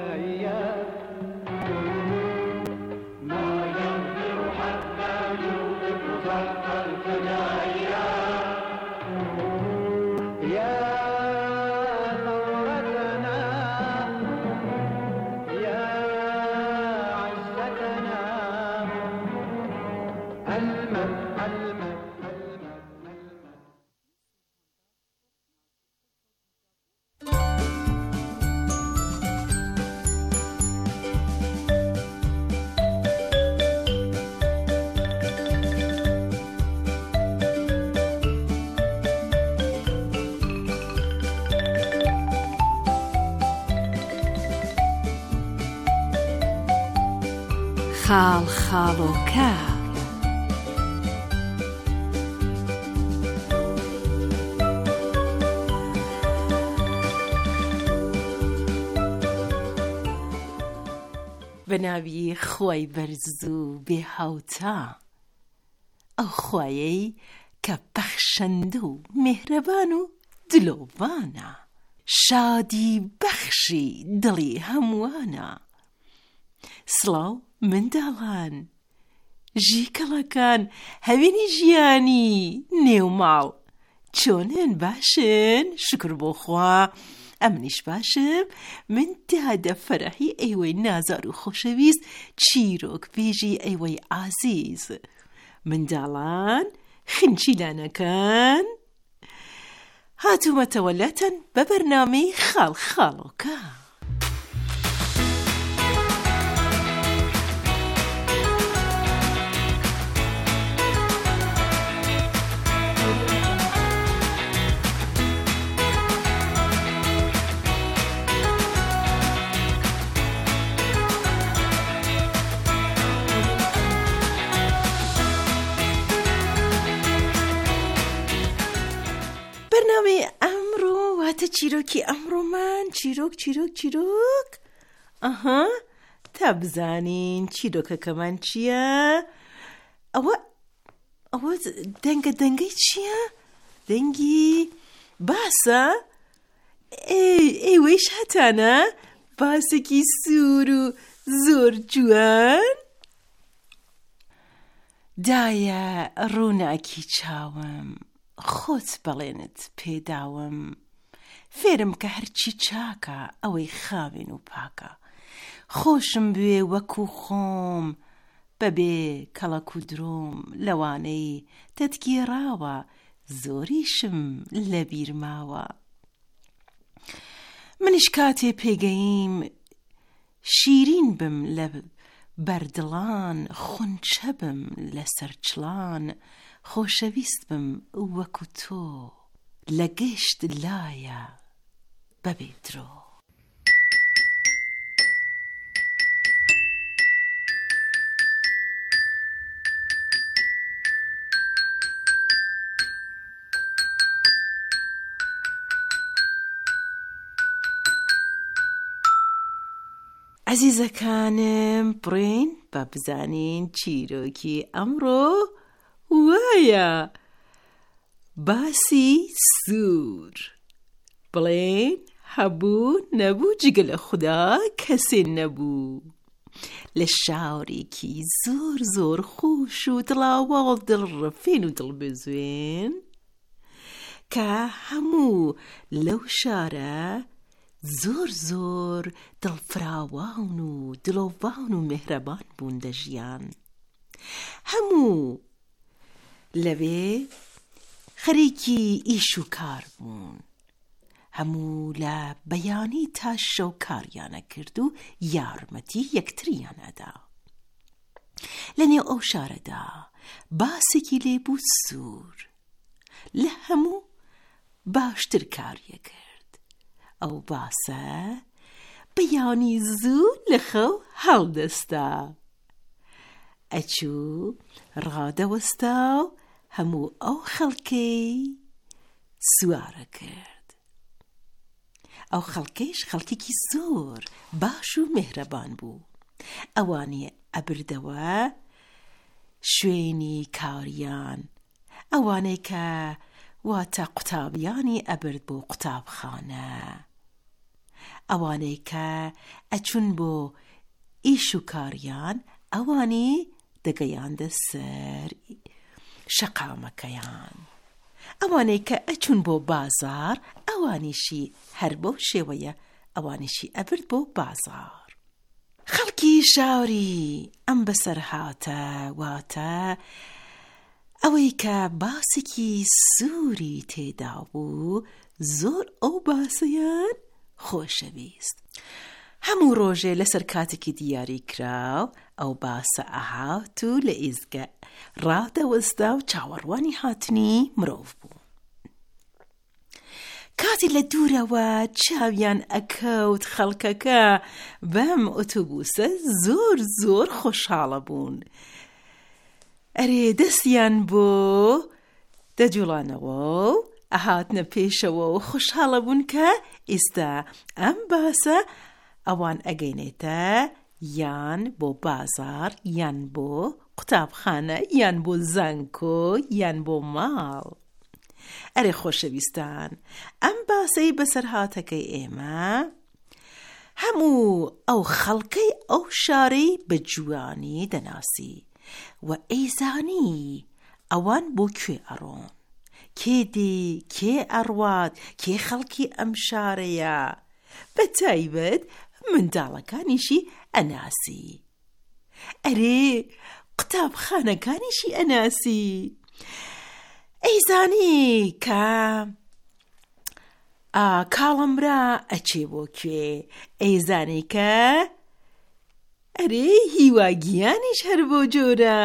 Speaker 2: الفدائيات ما يغفر حتى يوقف
Speaker 3: خاڵ خاڵۆکە.
Speaker 11: بەناوی خۆی بەرز و بێ هاوتا، ئەو خوایەی کە بەخشەندە و مێهرەبان و دلۆڤانە، شادی بەخشی دڵی هەمووانە. سڵاو منداڵان، ژیکەڵەکان، هەوێنی ژیانی نێو ماڵ، چۆنن؟ باشن؟ شکر بۆ خوا ئەمنیش باشم. من دادە فەرەحی ئەیوەی نازار و خۆشەویست، چیرۆک بێژی ئەیوەی عازیز. منداڵان خنچیلانەکان، هاتوومەتەوە لاتەن بە بەرنامەی خاڵ خاڵۆکە. بەرنامەی ئەمڕۆ واتە چیرۆکی ئەمڕۆمان چیرۆک چیرۆک چیرۆک ئەها تا بزانین چیرۆکەکەمان چییە؟ ئەوە ئەوە دەنگە دەنگەی چییە؟ دەنگی باسە؟ ئێوەیش هەتانە باسێکی سوور و زۆر جوان؟ دایە ڕووناکی چاوم، خۆت بەڵێنت پێداوم، فێرم کە هەرچی چاکە ئەوەی خاوێن و پاکە، خۆشم بوێ وەکو خۆم بەبێ کەڵەک و درۆم، لەوانەی تەتگێڕاوە زۆریشم لەبیر ماوە. منیش کاتێ پێگەیم شیرین بم لە بەردڵان، خونچە بم لەسەر چڵان، خۆشەویست بم وەکو تۆ لە گەشت لایە بەبێ درۆ. عەزیزەکانم، بڕۆین با بزانین چیرۆکی ئەمڕۆ وایە باسی سوور. بڵێن هەبوو نەبوو جگە لە خوددا کەسێ نەبوو، لە شاورێکی زۆر زۆر خۆش و دڵاوەڵ دڵڕەفێن و دڵبەزوێن کە هەموو لەو شارە زۆر زۆر دڵفراوان و دلۆڤان و مێهرەبان بوون دەژیان. هەموو لەوێ خەریکی ئیش و کار بوون، هەموو لە بەیانی تا شەو کاریانە کرد و یارمەتی یەکتریانەدا. لەنێو ئەو شارەدا باسێکی لێبوو سوور، لە هەموو باشتر کاریە کرد. ئەو باسە بەیانی زوو لە خەو هەڵدەستا، ئەچوو ڕادەوەستا و هەموو ئەو خەڵکەی سوارە کرد. ئەو خەڵکەیش خەڵکێکی زۆر باش و مێهرەبان بوو. ئەوانێ ئەبردەوە شوێنی کاریان، ئەوانەی کە واتە قوتابیانی ئەبرد بۆ قوتابخانە، ئەوانەی کە ئەچون بۆ ئیش و کاریان، ئەوانی دەگەیاندە سەر شەقامەکەیان، ئەوانەی کە ئەچون بۆ بازار، ئەوانیشی هەر بۆ شێوەیە ئەوانیشی ئەبرد بۆ بازار. خەڵکی شاوری ئەم بەسەر هاتە واتە ئەوەی کە باسێکی سووری تێدا بوو، زۆر ئەو باسەیان خۆشەویست. هەموو ڕۆژێ لەسەر کاتێکی دیاری کراو، ئەو باسە ئەهات و لە ئیزگە ڕادەوەستا و چاوەڕوانی هاتنی مرۆڤ بوو. کاتی لە دوورەوە چاویان ئەکەوت خەڵکەکە بەم ئۆتۆبوسە زۆر زۆر خۆشحاڵە بوون. ئەرێ دەستیان بۆ دەجوڵانەوە و ئەهاتنە پێشەوە و خۆشحاڵە بوون کە ئێستا ئەم باسە ئەوان ئەگەینێتە یان بۆ بازار یان بۆ قوتابخانە یان بۆ زانکۆ یان بۆ ماڵ. ئەرێ خۆشەویستان، ئەم باسەی بەسەر هاتەکەی ئێمە هەموو ئەو خەڵکەی ئەو شارەی بە جوانی دەناسی و ئەیزانی ئەوان بۆ کوێ ئەڕۆن، کێ دێ کێ ئەڕوات کێ خەڵکی ئەم شارەیە، بە تایبەت منداڵەکانیشی ئەناسی. ئەرێ قوتابخانەکانیشی ئەناسی. ئەیزانی کە کاڵەمرا ئەچێ بۆ کوێ، ئەیزانی کە ئەرێ هیواگیانیش هەر بۆ جۆرە،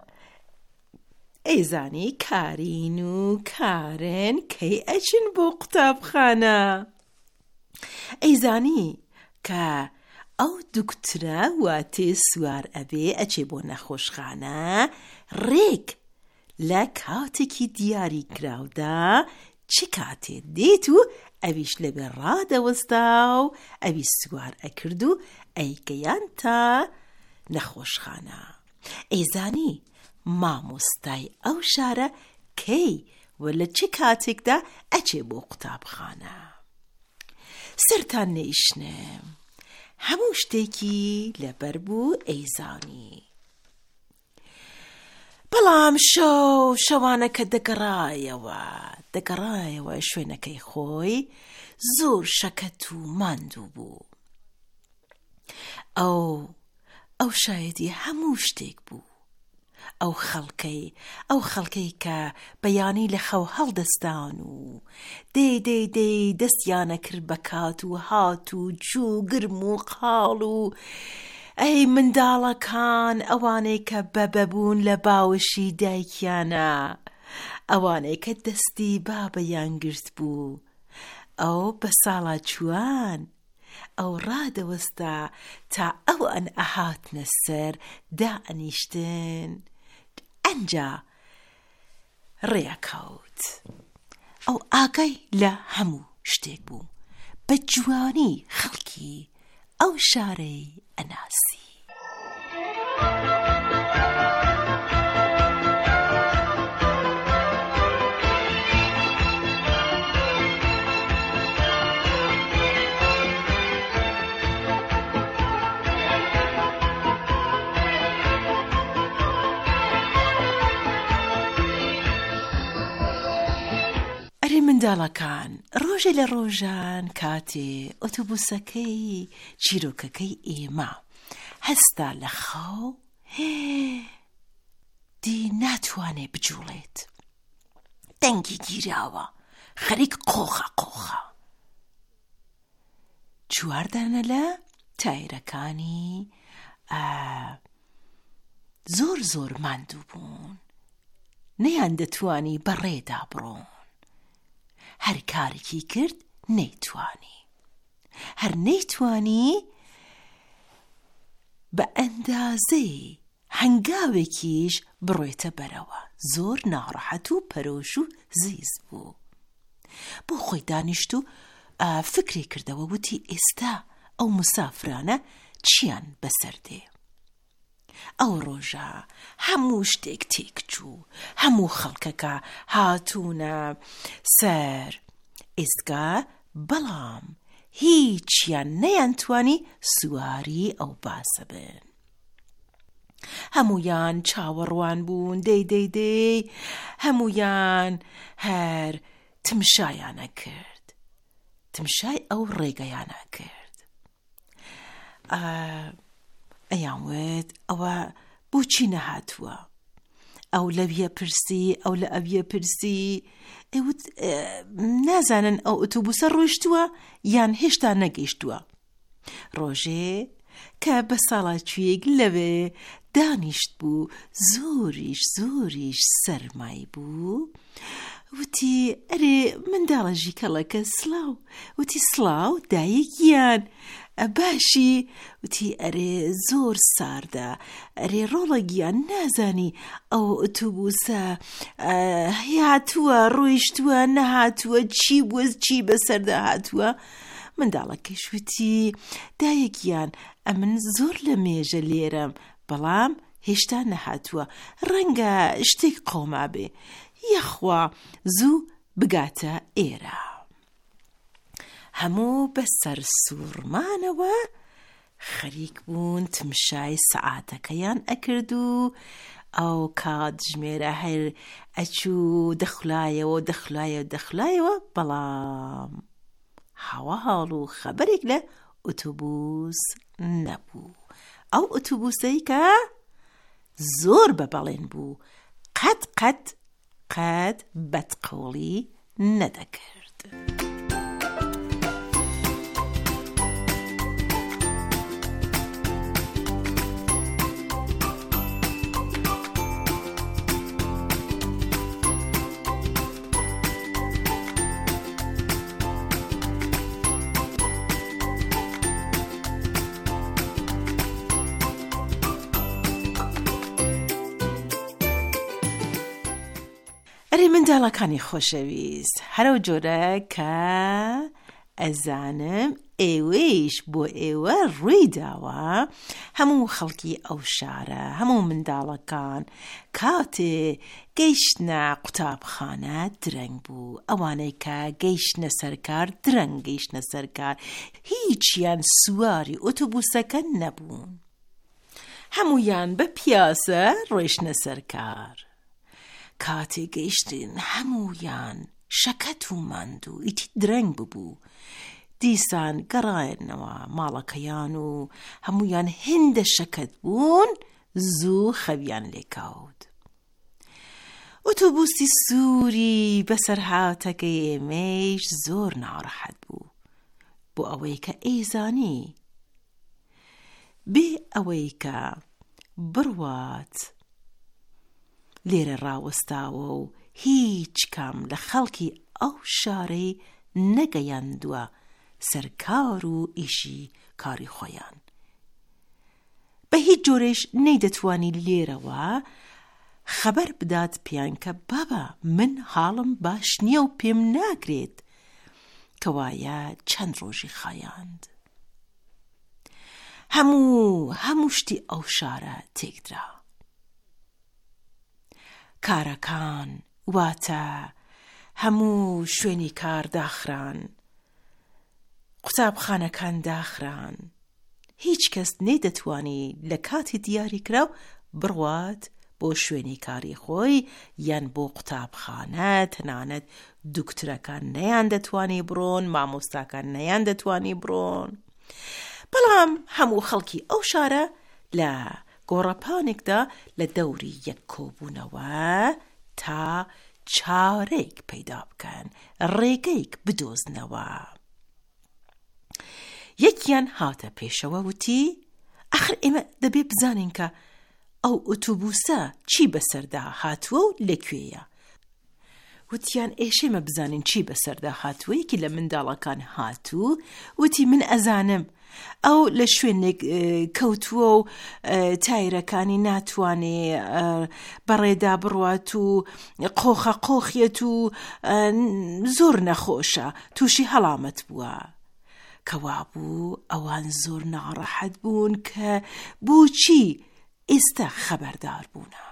Speaker 11: ئەیزانی کارین و کارن کەی ئەچن بۆ قوتابخانە، ئەیزانی کە ئەو دوکترە واتێ سوار ئەبێ ئەچێ بۆ نەخۆشخانە ڕێک لە کاتێکی دیاری کراودا چ کاتێ دێت و ئەویش لەبێ ڕادەوەستا و ئەوی سوار ئەکرد و ئەیگەیان تا نەخۆشخانە. ئەیزانی مامۆستای ئەو شارە کەی و لە چ کاتێکدا ئەچێ بۆ قوتابخانە. سەرتان نەیشنم، هەموو شتێکی لەبەر بوو ئەیزانی. بەڵام شەو شەوانەکە دەگەڕایەوە دەگەڕایەوە شوێنەکەی خۆی زۆر شەکەت و ماندوو بوو. ئەو ئەو شایەتی هەموو شتێک بوو. ئەو خەڵکەی ئەو خەڵکەی کە بەیانی لە خەو هەڵدەستان و دێ دێ دێ دەستیانە کرد بە کات و هات و جوو گرم و قاڵ و ئەی منداڵەکان، ئەوانەی کە بەبەبوون لە باوەشی دایکیانە، ئەوانەی کە دەستی بابەیان گرت بوو، ئەو بە ساڵا چوان ئەو ڕادەوەستا تا ئەو ئەن ئەهاتنە سەر دائەنیشتن. ئەنجا ڕێکەوت. ئەو ئاگای لە هەموو شتێک بوو، بە جوانی خەڵکی ئەو شارەی ئەناسی. ئەرێ منداڵەکان، ڕۆژێ لە ڕۆژان کاتێ ئۆتۆبوسەکەی چیرۆکەکەی ئێمە هەستا لە خاو، دی ناتوانێ بجوڵێت، دەنگی گیراوە، خەریک قۆخە قۆخە. چواردانە لە تایرەکانی زۆر زۆر ماندوو بوون، نەیان دەتوانی بەڕێدا بڕۆن. هەر کارێکی کرد نەیتوانی، هەر نەیتوانی بە ئەندازەی هەنگاوێکیش بڕۆیتە بەرەوە. زۆر ناڕەحەت و پەرۆش و زیز بوو. بۆ خۆی دانیشت و فکری کردەوە، وتی ئێستا ئەو مسافرانە چیان بەسەر دێ. ئەو ڕۆژە هەموو شتێک تێک چوو، هەموو خەڵکەکە هاتوونە سەر ئێستگا، بەڵام هیچیان نەیانتوانی سواری ئەو باسە بن. هەمویان چاوەڕوان بوون، دەی دەی دەی هەمویان هەر تمشایانە کرد، تمشای ئەو ڕێگەیانە کرد. ئەیانوێت ئەوە بۆچی نەهاتووە، ئەو لەویە پرسی ئەو لە ئەویە پرسی، ئەوت نازانن ئەو ئۆتۆبوسە ڕۆیشتووە یان هێشتا نەگەیشتووە. ڕۆژێ کە بە ساڵاچوویەک لەوێ دانیشت بوو، زۆریش زۆریش سەرمای بوو، وتی ئەرێ منداڵەژی کەڵەکە سلااو وتی سلااو دایەکیان باشی وتی ئەرێ زۆر ساردە ئەرێ ڕۆڵەگیان نازانی ئەو ئۆتۆبوسە هاتووە ڕۆیشتووە نەهاتووە چی بووە چی بەسەردا هاتووە منداڵەکەش وتی دایەکیان ئەمن زۆر لە مێژە لێرەم بەڵام هێشتا نەهاتووە ڕەنگە شتێک قۆما بێ یەخوا زوو بگاتە ئێرە هەموو بەسەر سوورمانەوە خەریک بوون تمشای سەعاتەکەیان ئەکرد و ئەو کات ژمێرە هەر ئەچوو دەخلایەوە دەخلایە دەخلایەوە بەڵام هەوا هاڵ و خەبەرێک لە ئۆتۆبوس نەبوو ئەو ئۆتۆبوسەی کە زۆر بەبەڵێن بوو قەت قەت قەت بەدقۆڵی نەدەکرد ئەرێ منداڵەکانی خۆشەویست هەرو جۆرە کە ئەزانم ئێوەیش بۆ ئێوە ڕووی داوە هەموو خەڵکی ئەو شارە هەموو منداڵەکان کاتێ گەیشتنە قوتابخانە درەنگ بوو ئەوانەی کە گەیشتنە سەرکار درەنگ گەیشتنە سەرکار هیچیان سواری ئۆتۆبوسەکە نەبوون هەمویان بە پیاسە ڕۆیشتنە سەرکار کاتێ گەیشتن هەمویان شەکەت و ماند و ئیتی درەنگ ببوو دیسان گەڕایەنەوە ماڵەکەیان و هەمویان هێندە شەکەت بوون زوو خەویان لێکاوت ئۆتۆبوسی سووری بەسەر هاتەکەی ئێمەش زۆر ناڕەحەت بوو بۆ ئەوەی کە ئەیزانی بێ ئەوەی کە بڕوات لێرە ڕاوەستاوە و هیچ کام لە خەڵکی ئەو شارەی نەگەیاندووە سەرکار و ئیشی کاری خۆیان بە هیچ جۆرێش نەیدەتوانی لێرەوە خەبەر بدات پێیان کە بابا من حاڵم باش نییە و پێم ناگرێت کەوایە چەند ڕۆژی خایاند هەموو هەموو شتی ئەو شارە تێکدرا کارەکان واتە هەموو شوێنی کار داخران قوتابخانەکان داخران هیچ کەس نەیدەتوانی لە کاتی دیاری کراو بڕوات بۆ شوێنی کاری خۆی یان بۆ قوتابخانە تەنانەت دوکترەکان نەیان دەتوانی بڕۆن مامۆستاکان نەیان دەتوانی بڕۆن بەڵام هەموو خەڵکی ئەو شارە لە گۆڕەپانێکدا لە دەوری یەک کۆبوونەوە تا چارەیەک پەیدا بکەن ڕێگەیەک بدۆزنەوە یەکیان هاتە پێشەوە وتی ئەخر ئێمە دەبێ بزانین کە ئەو ئۆتۆبوسە چی بەسەردا هاتووە و لەکوێیە وتیان ئێشێمە بزانین چی بەسەردا هاتووە یەکی لە منداڵەکان هاتوو وتی من ئەزانم ئەو لە شوێنێک کەوتووە و تایرەکانی ناتوانێ بەڕێدا بڕوات و قۆخە قۆخیەت و زۆر نەخۆشە تووشی هەڵامەت بووە کەوا بوو ئەوان زۆر ناڕەحەت بوون کە بۆچی ئێستا خەبەردار بوونە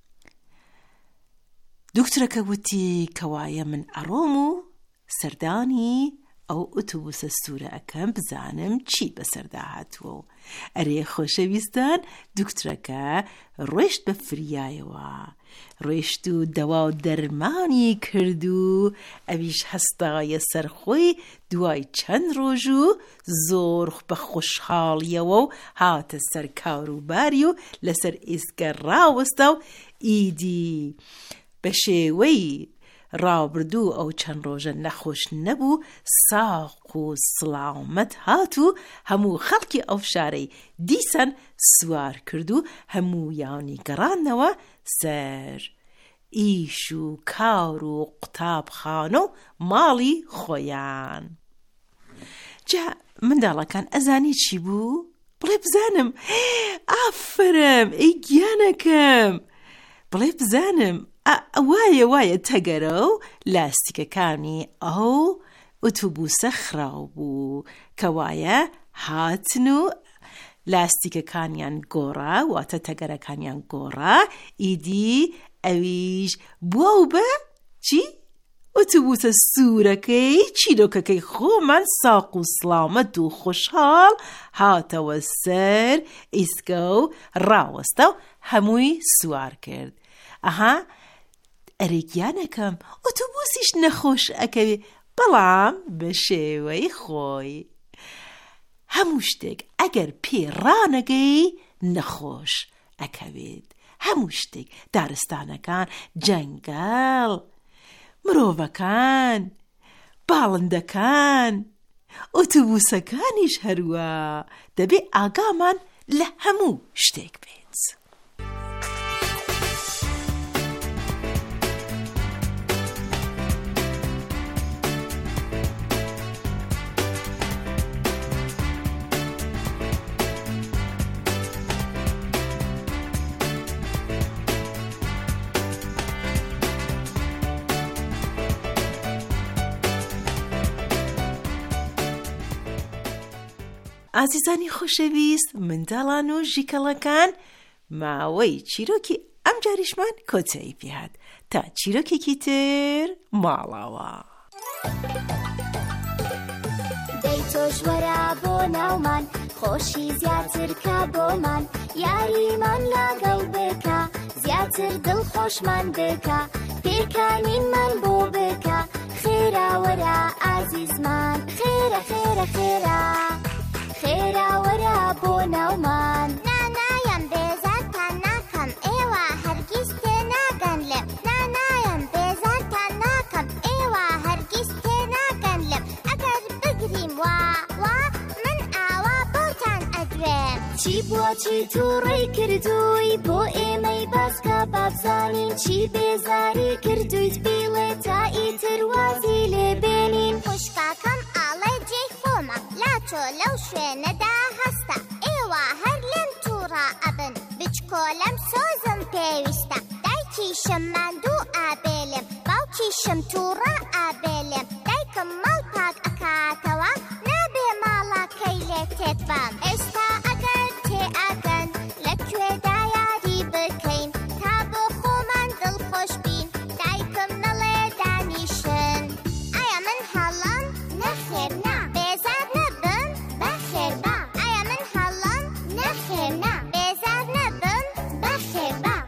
Speaker 11: دوکترەکە وتی کەوایە من ئەڕۆم و سەردانی ئەو ئۆتۆبوسە سوورە ئەەکەم بزانم چی بەسەردا هاتووە و ئەرێ خۆشەویستان دوکترەکە ڕۆیشت بە فریایەوە ڕۆیشت و دەوا و دەرمانی کرد و ئەویش هەستایە سەرخۆی دوای چەند ڕۆژ و زۆر بە خۆشحاڵیەوە و هاتە سەر کاروباری و لەسەر ئێسکە ڕاوەستا و ئیدی بە شێوەی ڕاوبردوو ئەو چەند ڕۆژە نەخۆش نەبوو ساق و سڵامەت هات و هەموو خەڵکی ئەو شارەی دیسان سوار کرد و هەموو یانی گەڕانەوە سەر ئیش و کار و قوتابخانە و ماڵی خۆیان. جا منداڵەکان ئەزانی چی بوو؟ بڵێ بزانم. ئافرم ئەی گیانەکەم، بڵێ بزانم وایە وایە تەگەرە و لاستیکەکانی ئەو ئۆتۆبوسە خراو بوو کە وایە هاتن و لاستیکەکانیان گۆڕا، واتە تەگەرەکانیان گۆڕا، ئیدی ئەویش بووە و بە چی؟ ئۆتۆبوسە سوورەکەی چیرۆکەکەی خۆمان ساق و سڵامەت و خۆشحاڵ هاتەوە سەر ئیسکە و ڕاوەستە و هەمووی سوار کرد. ئەها ئەرێگیانەکەم ئۆتۆبوسیش نەخۆش ئەکەوێ، بەڵام بە شێوەی خۆی. هەموو شتێک ئەگەر پێ ڕانەگەی نەخۆش ئەکەوێت. هەموو شتێک، دارستانەکان، جەنگەڵ، مرۆڤەکان، باڵندەکان، ئۆتۆبوسەکانیش هەروە دەبێ ئاگامان لە هەموو شتێک بێت. ئازیزانی خۆشەویست، منداڵان و ژیکەڵەکان، ماوەی چیرۆکی ئەم جاریشمان کۆتایی پێهات. تا چیرۆکێکی تر ماڵەوە.
Speaker 16: دەی تۆش وەرە بۆ ناومان، خۆشی زیاتر کە بۆمان، یاریمان لەگەڵ بکە، زیاتر دڵخۆشمان بکە، پێکانینمان بۆ بکە، خێرا وەرە ئازیزمان، خێرە خێرە خێرە خێرا وەرە بۆ ناومان. نانایم بێزارتان ناکەم، ئێوە هەرگیز تێناگەن لێم، نانایم بێزارتان ناکەم، ئێوە هەرگیز تێناگەن لێم، ئەگەر بگریم وا وا من ئاوا بۆتان ئەدوێم. چی بووە چی تووڕێی کردووی بۆ ئێمەی باسکە بابزانین، چی بێزاری کردویت بیڵێ تا ئیتر وازی لێبێنین. خوشکاکەم ئاڵێ جێی خۆمە لاتۆ لەو شوێنەدا هەستە، ئێوە هەر لێم تووڕە ئەبن، بچکۆلەم سۆزم پێویستە، دایکیشم ماندوو ئابێلێم، باوکیشم تووڕە ئابێلێم، دایکم ماڵ پاک ئەکاتەوە، نابێ ماڵەکەی لێ تێت بام. ئێستا ئەگەر تێ ئەگەن لەکوێدا یاری بکەین، تا بۆ خۆمان دڵخۆش بین، دایکم نەڵێ دانیشن. ئایا من هەڵام؟ نەخێر نا، بێزار نەبم بەخێر با. ئایا من هەڵام؟ نەخێر نا، بێزار نەبم بەخێر با.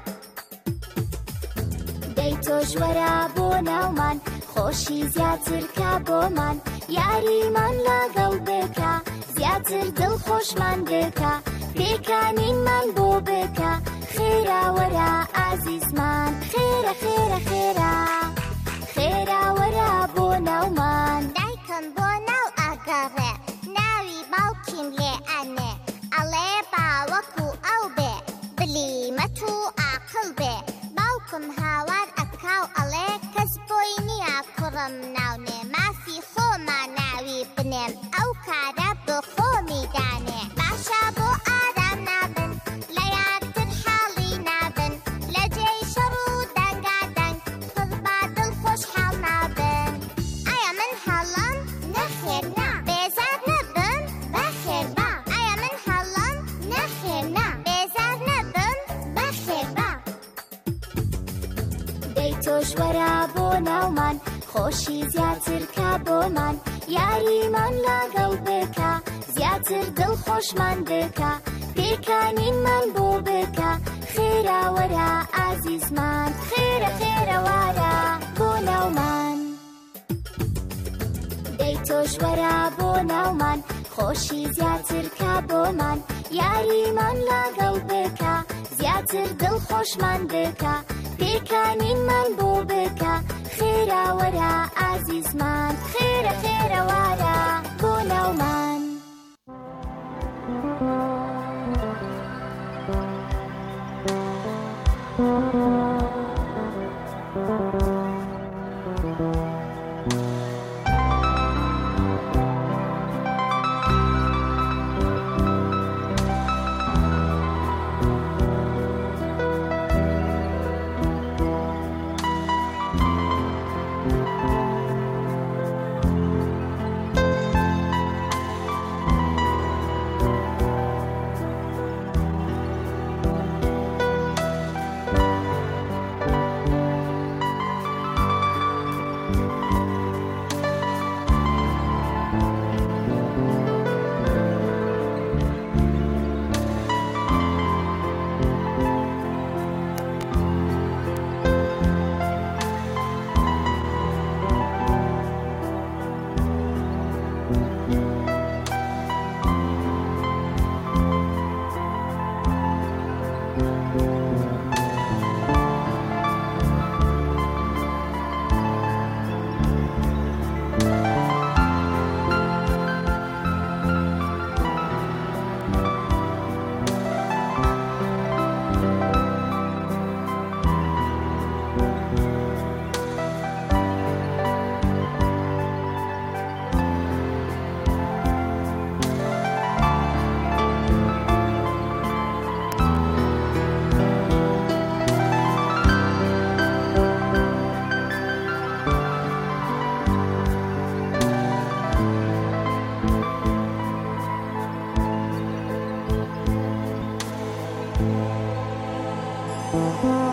Speaker 16: دەی تۆش وەرە بۆ ناومان، خۆشی زیاتر کە بۆمان، یاریمان لەگەڵ بکە، زیاتر دڵخۆشمان بکە، پێکانینمان بۆ بکە، خێرا وەرە ئازیزمان، خێرە خێرە خێرە خێرا وەرە بۆ ناومان. دایکم بۆ ناو ئەگەڕێ، ناوی باوکیم لێ ئەنێ، ئەڵێ باوەکو ئەو بێ، بلیمەت و ئاقڵ بێ. باوکم هاوار ئەکاو ئەڵێ کەس بۆی نییە کوڕم ناونێ، مافی خۆما ناوی بنێم، ئەو کارە بە خۆمی دانێ. باشە بۆ ئارام نابن، لە یاکتر حاڵی نابن، لە جێی شەڕ و دەنگا دەنگ پڕ با دڵخۆش حاڵ نابن. ئایا من هەڵام؟ نەخێر نا، بێزار نەبم بەخێر با. ئایا من هەڵام؟ نەخێر نا، بێزار نەبم بەخێر با. دەی تۆش وەرە بۆ ناومان، خۆشی زیاتر کە بۆمان، یاریمان لەگەڵ بکە، زیاتر دڵخۆشمان بکە، پێکانینمان بۆ بکە، خێرا وەرە ئازیزمان، خێرە خێرە وەرە بۆ ناومان. دەی تۆش وەرە بۆ ناومان، خۆشی زیاتر کە بۆمان، یاریمان لەگەڵ بکە، زیاتر دڵخۆشمان بکە، پێکانینمان بۆ بکە، خێرا وەرە ئازیزمان، خێرە خێرە وەرە بۆ ناومان. Thank you.